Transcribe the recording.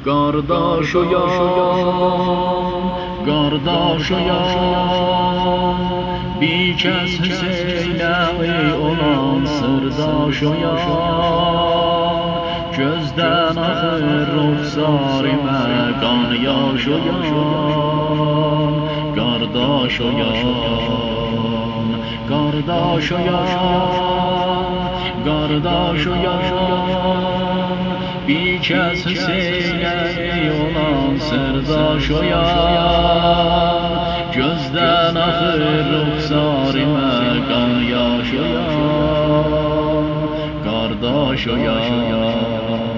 Qardaş oyan, qardaş oyan, bir kəs Hüseynə olan sırdaş oyan. Gözdən axır ruxsarimə qan yaş oyan, qardaş oyan, qardaş oyan, qardaş oyan. Bir kəs Hüseynə olan sırdaş oyan, gözdən axır ruxsarimə qan yaş oyan, qardaş oyan.